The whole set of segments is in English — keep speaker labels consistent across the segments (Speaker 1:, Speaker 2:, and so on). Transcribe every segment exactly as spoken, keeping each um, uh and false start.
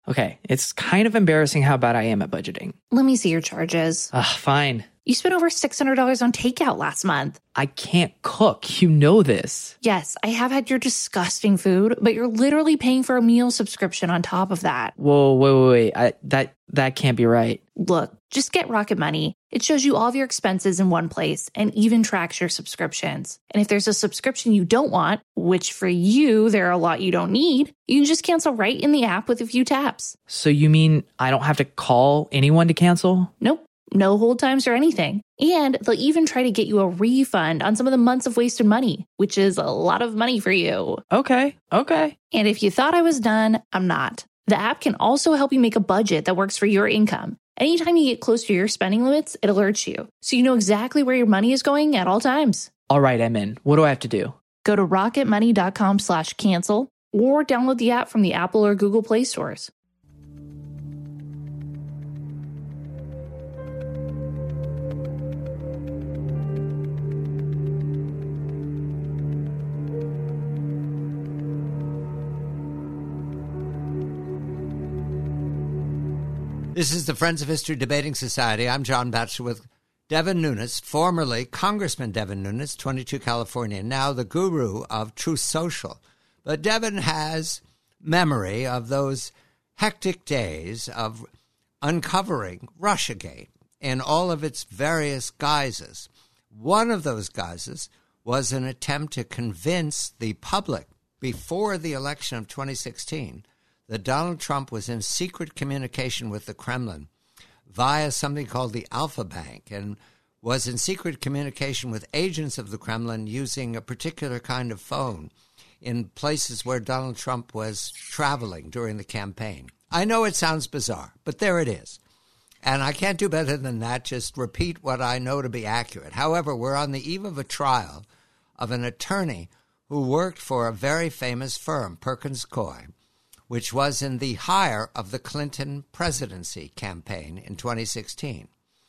Speaker 1: Okay, it's kind of embarrassing how bad I am at budgeting.
Speaker 2: Let me see your charges.
Speaker 1: Ugh, fine.
Speaker 2: You spent over six hundred dollars on takeout last month.
Speaker 1: I can't cook. You know this.
Speaker 2: Yes, I have had your disgusting food, but you're literally paying for a meal subscription on top of that.
Speaker 1: Whoa, wait, wait, wait. I, that, that can't be right.
Speaker 2: Look, just get Rocket Money. It shows you all of your expenses in one place and even tracks your subscriptions. And if there's a subscription you don't want, which for you, there are a lot you don't need, you can just cancel right in the app with a few taps.
Speaker 1: So you mean I don't have to call anyone to cancel?
Speaker 2: Nope. No hold times or anything. And they'll even try to get you a refund on some of the months of wasted money, which is a lot of money for you.
Speaker 1: Okay, okay.
Speaker 2: And if you thought I was done, I'm not. The app can also help you make a budget that works for your income. Anytime you get close to your spending limits, it alerts you, so you know exactly where your money is going at all times.
Speaker 1: All right, I'm in. What do I have to do?
Speaker 2: Go to rocketmoney.com slash cancel or download the app from the Apple or Google Play stores.
Speaker 3: This is the Friends of History Debating Society. I'm John Batchelor with Devin Nunes, formerly Congressman Devin Nunes, twenty-two California, now the guru of Truth Social. But Devin has memory of those hectic days of uncovering Russiagate in all of its various guises. One of those guises was an attempt to convince the public before the election of twenty sixteen that Donald Trump was in secret communication with the Kremlin via something called the Alpha Bank and was in secret communication with agents of the Kremlin using a particular kind of phone in places where Donald Trump was traveling during the campaign. I know it sounds bizarre, but there it is. And I can't do better than that, just repeat what I know to be accurate. However, we're on the eve of a trial of an attorney who worked for a very famous firm, Perkins Coie, which was in the hire of the Clinton presidency campaign in twenty sixteen.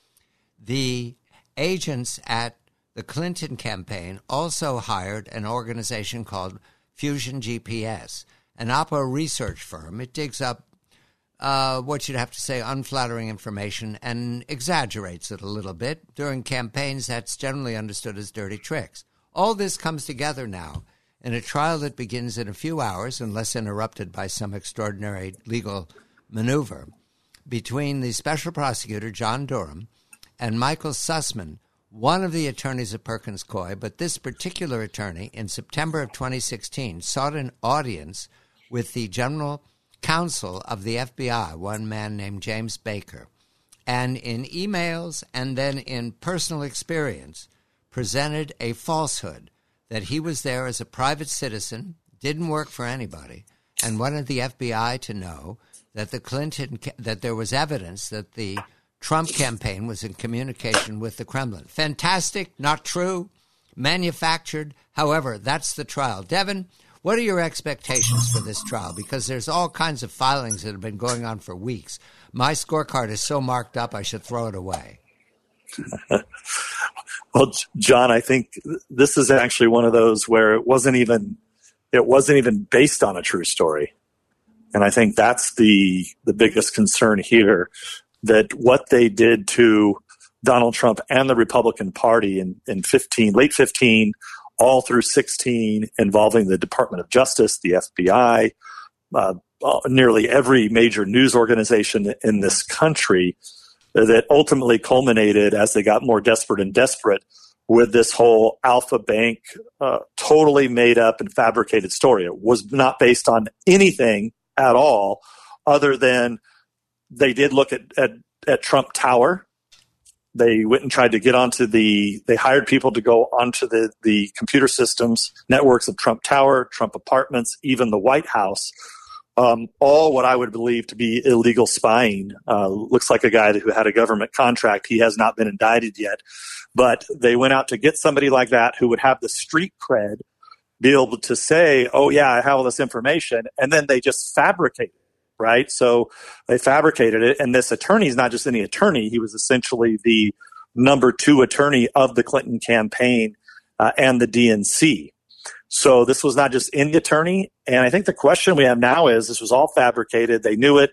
Speaker 3: The agents at the Clinton campaign also hired an organization called Fusion G P S, an opera research firm. It digs up uh, what you'd have to say unflattering information and exaggerates it a little bit. During campaigns, that's generally understood as dirty tricks. All this comes together now in a trial that begins in a few hours, unless interrupted by some extraordinary legal maneuver, between the special prosecutor, John Durham, and Michael Sussman, one of the attorneys at Perkins Coie. But this particular attorney, in September of twenty sixteen, sought an audience with the general counsel of the F B I, one man named James Baker, and in emails and then in personal experience, presented a falsehood that he was there as a private citizen, didn't work for anybody, and wanted the F B I to know that the Clinton that there was evidence that the Trump campaign was in communication with the Kremlin. Fantastic, not true, manufactured. However, that's the trial. Devin, what are your expectations for this trial? Because there's all kinds of filings that have been going on for weeks. My scorecard is so marked up, I should throw it away.
Speaker 4: Well, John, I think this is actually one of those where it wasn't even it wasn't even based on a true story. And I think that's the the biggest concern here, that what they did to Donald Trump and the Republican Party in, in fifteen, late fifteen, all through sixteen, involving the Department of Justice, the F B I, uh, nearly every major news organization in this country, that ultimately culminated as they got more desperate and desperate with this whole Alpha Bank uh, totally made up and fabricated story. It was not based on anything at all other than they did look at, at, at Trump Tower. They went and tried to get onto the, they hired people to go onto the, the computer systems, networks of Trump Tower, Trump Apartments, even the White House. Um, all what I would believe to be illegal spying. Uh, looks like a guy who had a government contract. He has not been indicted yet. But they went out to get somebody like that who would have the street cred, be able to say, oh, yeah, I have all this information. And then they just fabricated it, right? So they fabricated it. And this attorney is not just any attorney. He was essentially the number two attorney of the Clinton campaign uh, and the D N C. So this was not just any attorney. And I think the question we have now is, this was all fabricated. They knew it.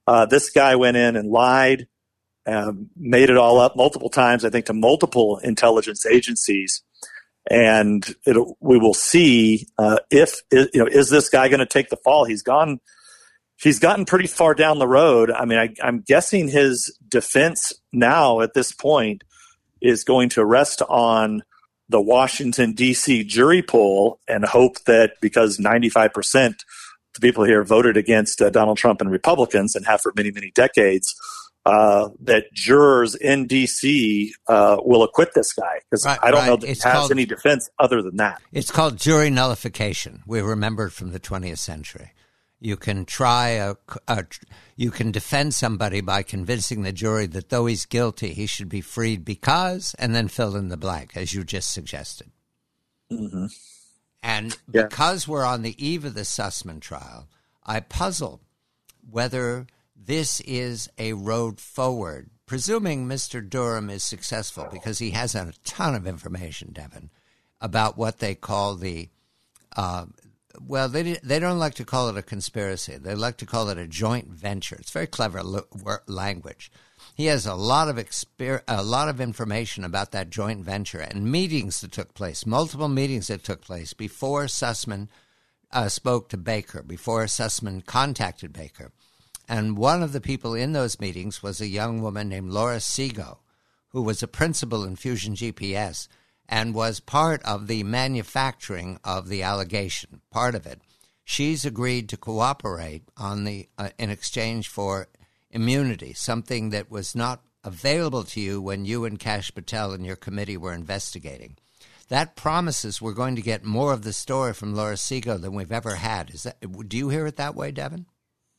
Speaker 4: Uh, this guy went in and lied, um, made it all up multiple times, I think, to multiple intelligence agencies. And it, we will see uh, if, you know, is this guy going to take the fall? He's gone, he's gotten pretty far down the road. I mean, I, I'm guessing his defense now at this point is going to rest on the Washington, D C jury pool and hope that because ninety-five percent of the people here voted against uh, Donald Trump and Republicans and have for many, many decades, Uh, that jurors in D C uh, will acquit this guy, because
Speaker 3: right,
Speaker 4: I don't
Speaker 3: right.
Speaker 4: know that
Speaker 3: it's
Speaker 4: he has
Speaker 3: called,
Speaker 4: any defense other than that.
Speaker 3: It's called jury nullification. We remember it from the twentieth century. You can try a, a, you can defend somebody by convincing the jury that though he's guilty, he should be freed because, and then fill in the blank, as you just suggested.
Speaker 4: Mm-hmm.
Speaker 3: And
Speaker 4: yeah.
Speaker 3: because we're on the eve of the Sussman trial, I puzzle whether this is a road forward, presuming Mister Durham is successful, because he has a ton of information, Devin, about what they call the, uh, well, they they don't like to call it a conspiracy. They like to call it a joint venture. It's very clever lo- language. He has a lot of exper- a lot of information about that joint venture and meetings that took place, multiple meetings that took place before Sussman uh, spoke to Baker, before Sussman contacted Baker. And one of the people in those meetings was a young woman named Laura Sego, who was a principal in Fusion G P S and was part of the manufacturing of the allegation, part of it. She's agreed to cooperate on the uh, in exchange for immunity, something that was not available to you when you and Kash Patel and your committee were investigating. That promises we're going to get more of the story from Laura Sego than we've ever had. Is that? Do you hear it that way, Devin?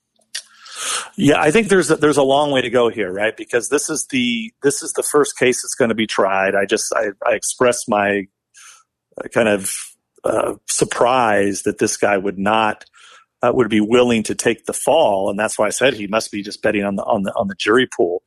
Speaker 4: Yeah, I think there's a, there's a long way to go here, right? Because this is the this is the first case that's going to be tried. I just I, I expressed my kind of uh, surprise that this guy would not uh, would be willing to take the fall, and that's why I said he must be just betting on the on the on the jury pool.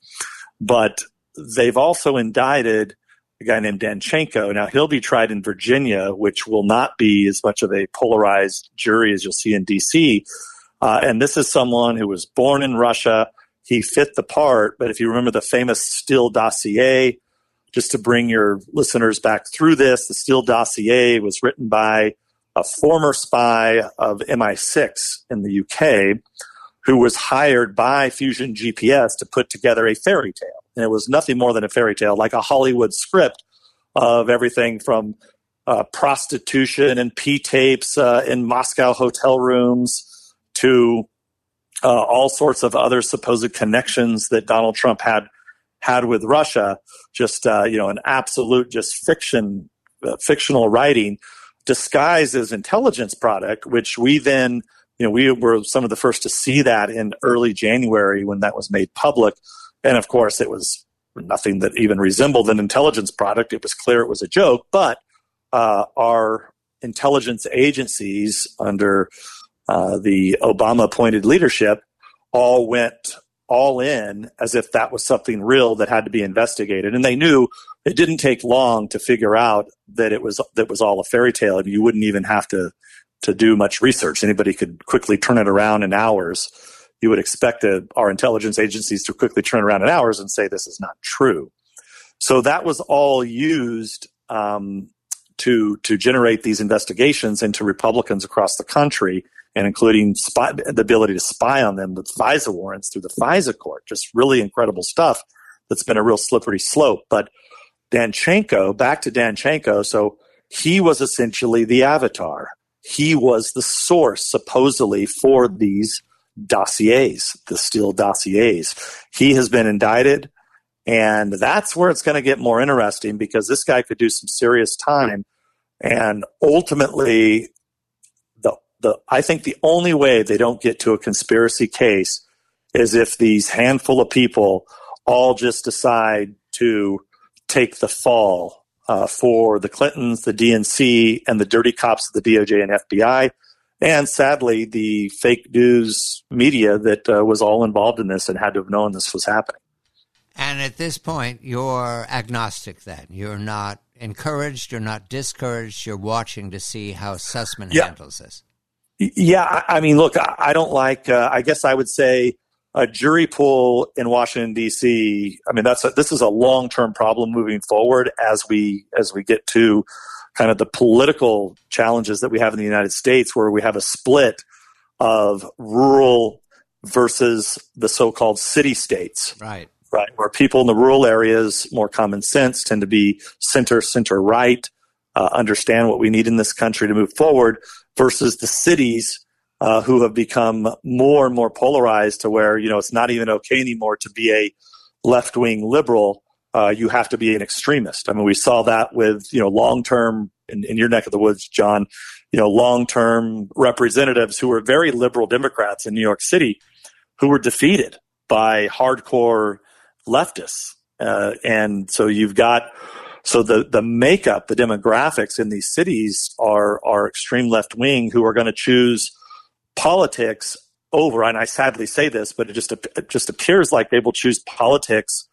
Speaker 4: But they've also indicted a guy named Danchenko. Now he'll be tried in Virginia, which will not be as much of a polarized jury as you'll see in D C. Uh, and this is someone who was born in Russia. He fit the part. But if you remember the famous Steele dossier, just to bring your listeners back through this, the Steele dossier was written by a former spy of M I six in the U K who was hired by Fusion G P S to put together a fairy tale. And it was nothing more than a fairy tale, like a Hollywood script of everything from uh, prostitution and P-tapes uh, in Moscow hotel rooms to uh, all sorts of other supposed connections that Donald Trump had had with Russia. Just uh, you know, an absolute just fiction, uh, fictional writing disguised as intelligence product, which we then, you know, we were some of the first to see that in early January when that was made public. And of course, it was nothing that even resembled an intelligence product. It was clear it was a joke, but uh, our intelligence agencies under Uh, the Obama-appointed leadership all went all in as if that was something real that had to be investigated. And they knew it didn't take long to figure out that it was that was all a fairy tale. And you wouldn't even have to, to do much research. Anybody could quickly turn it around in hours. You would expect uh, our intelligence agencies to quickly turn around in hours and say this is not true. So that was all used um, to to generate these investigations into Republicans across the country, and including spy, the ability to spy on them with FISA warrants through the FISA court. Just really incredible stuff that's been a real slippery slope. But Danchenko, back to Danchenko, so he was essentially the avatar. He was the source, supposedly, for these dossiers, the Steele dossiers. He has been indicted, and that's where it's going to get more interesting, because this guy could do some serious time. And ultimately, the the I think the only way they don't get to a conspiracy case is if these handful of people all just decide to take the fall uh, for the Clintons, the D N C, and the dirty cops of the D O J and F B I, and sadly, the fake news media that uh, was all involved in this and had to have known this was happening.
Speaker 3: And at this point, you're agnostic then. You're not encouraged, you're not discouraged, you're watching to see how Sussman
Speaker 4: yeah.
Speaker 3: handles this.
Speaker 4: Yeah, I, I mean, look, I, I don't like, uh, I guess I would say a jury pool in Washington, D C, I mean, that's a, this is a long-term problem moving forward as we as we get to kind of the political challenges that we have in the United States, where we have a split of rural versus the so-called city states.
Speaker 3: Right.
Speaker 4: Right. Where people in the rural areas, more common sense, tend to be center, center right, uh, understand what we need in this country to move forward, versus the cities uh, who have become more and more polarized to where, you know, it's not even okay anymore to be a left-wing liberal. Uh, you have to be an extremist. I mean, we saw that with, you know, long-term, in, in your neck of the woods, John, you know, long-term representatives who were very liberal Democrats in New York City who were defeated by hardcore leftists. Uh, and so you've got, so the, the makeup, the demographics in these cities are, are extreme left-wing who are going to choose politics over, and I sadly say this, but it just, it just appears like they will choose politics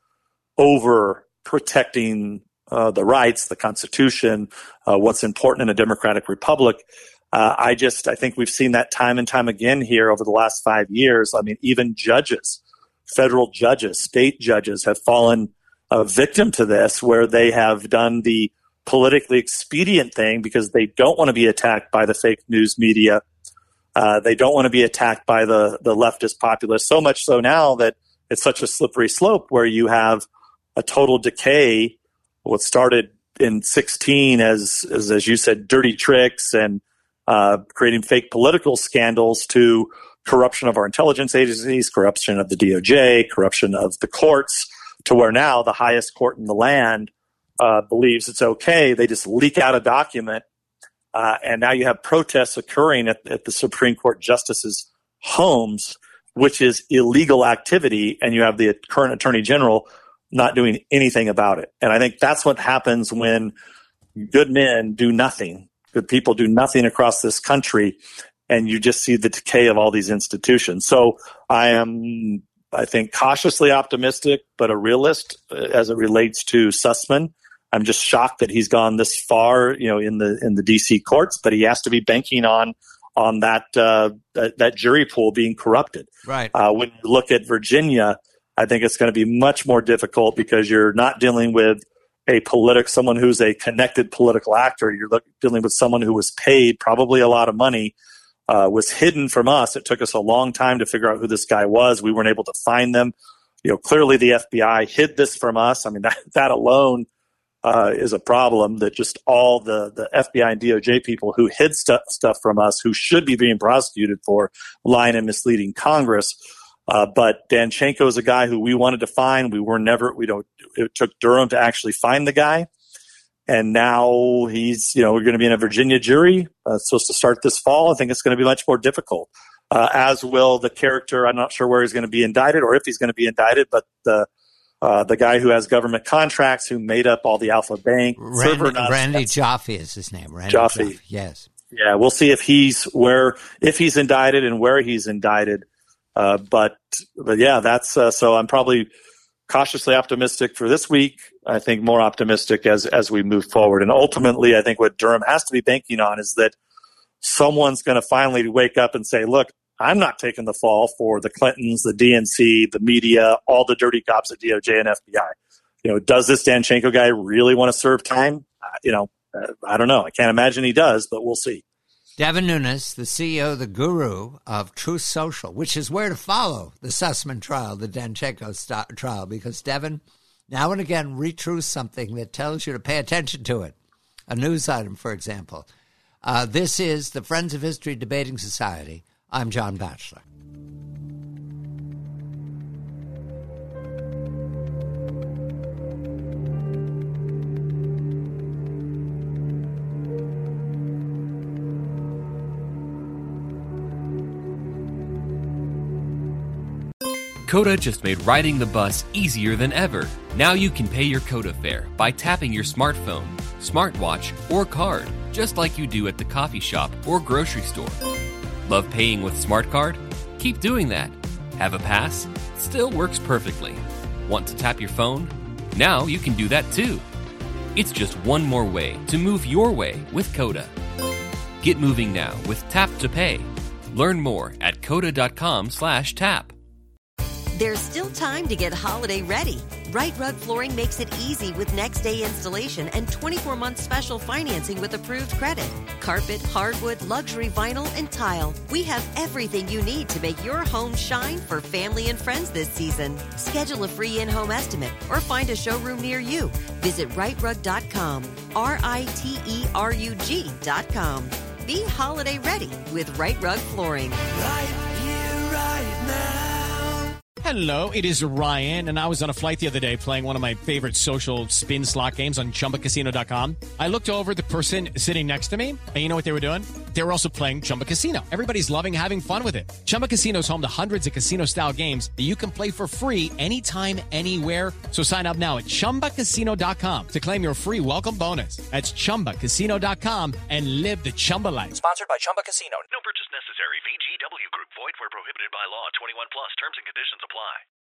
Speaker 4: over protecting uh, the rights, the Constitution, uh, what's important in a democratic republic. Uh, I just, I think we've seen that time and time again here over the last five years. I mean, even judges, federal judges, state judges have fallen a victim to this, where they have done the politically expedient thing because they don't want to be attacked by the fake news media. Uh, they don't want to be attacked by the, the leftist populists, so much so now that it's such a slippery slope where you have a total decay. What started in sixteen as, as, as you said, dirty tricks and uh, creating fake political scandals, to corruption of our intelligence agencies, corruption of the D O J, corruption of the courts, to where now the highest court in the land uh, believes it's okay. They just leak out a document, uh, and now you have protests occurring at, at the Supreme Court justices' homes, which is illegal activity, and you have the current attorney general not doing anything about it. And I think that's what happens when good men do nothing, good people do nothing across this country, and you just see the decay of all these institutions. So I am, I think, cautiously optimistic, but a realist as it relates to Sussman. I'm just shocked that he's gone this far, you know, in the in the D C courts, but he has to be banking on on that uh, that, that jury pool being corrupted.
Speaker 3: Right.
Speaker 4: Uh, when you look at Virginia, I think it's going to be much more difficult because you're not dealing with a politic, someone who's a connected political actor. You're look, dealing with someone who was paid probably a lot of money, uh, was hidden from us. It took us a long time to figure out who this guy was. We weren't able to find them. You know, clearly the F B I hid this from us. I mean, that, that alone uh, is a problem, that just all the, the F B I and D O J people who hid stu- stuff from us, who should be being prosecuted for lying and misleading Congress. Uh, but Danchenko is a guy who we wanted to find. We were never, we don't, it took Durham to actually find the guy. And now he's, you know, we're going to be in a Virginia jury. Uh, it's supposed to start this fall. I think it's going to be much more difficult, uh, as will the character. I'm not sure where he's going to be indicted or if he's going to be indicted, but the, uh, the guy who has government contracts, who made up all the Alpha Bank.
Speaker 3: Randy, Randy Jaffe is his name. Randy
Speaker 4: Jaffe.
Speaker 3: Jaffe. Yes.
Speaker 4: Yeah. We'll see if he's where, if he's indicted and where he's indicted. Uh, but, but yeah, that's, uh, so I'm probably cautiously optimistic for this week. I think more optimistic as, as we move forward. And ultimately, I think what Durham has to be banking on is that someone's going to finally wake up and say, look, I'm not taking the fall for the Clintons, the D N C, the media, all the dirty cops at D O J and F B I. You know, does this Danchenko guy really want to serve time? Uh, you know, uh, I don't know. I can't imagine he does, but we'll see.
Speaker 3: Devin Nunes, the C E O, the guru of Truth Social, which is where to follow the Sussman trial, the Danchenko st- trial, because Devin now and again retruths something that tells you to pay attention to it. A news item, for example. Uh, this is the Friends of History Debating Society. I'm John Batchelor.
Speaker 5: Coda just made riding the bus easier than ever. Now you can pay your Coda fare by tapping your smartphone, smartwatch, or card, just like you do at the coffee shop or grocery store. Love paying with Smart Card? Keep doing that. Have a pass? Still works perfectly. Want to tap your phone? Now you can do that too. It's just one more way to move your way with Coda. Get moving now with Tap to Pay. Learn more at coda dot com slash tap.
Speaker 6: There's still time to get holiday ready. Right Rug Flooring makes it easy with next day installation and twenty-four month special financing with approved credit. Carpet, hardwood, luxury vinyl, and tile. We have everything you need to make your home shine for family and friends this season. Schedule a free in-home estimate or find a showroom near you. Visit right rug dot com. R I T E R U G dot com. Be holiday ready with Right Rug Flooring.
Speaker 7: Right here, right now.
Speaker 8: Hello, it is Ryan, and I was on a flight the other day playing one of my favorite social spin slot games on Chumba Casino dot com. I looked over at the person sitting next to me, and you know what they were doing? They were also playing Chumba Casino. Everybody's loving having fun with it. Chumba Casino is home to hundreds of casino-style games that you can play for free anytime, anywhere. So sign up now at Chumba Casino dot com to claim your free welcome bonus. That's Chumba Casino dot com and live the Chumba life.
Speaker 9: Sponsored by Chumba Casino.
Speaker 10: No purchase necessary. V G W Group. Void where prohibited by law. twenty-one plus. Terms and conditions apply.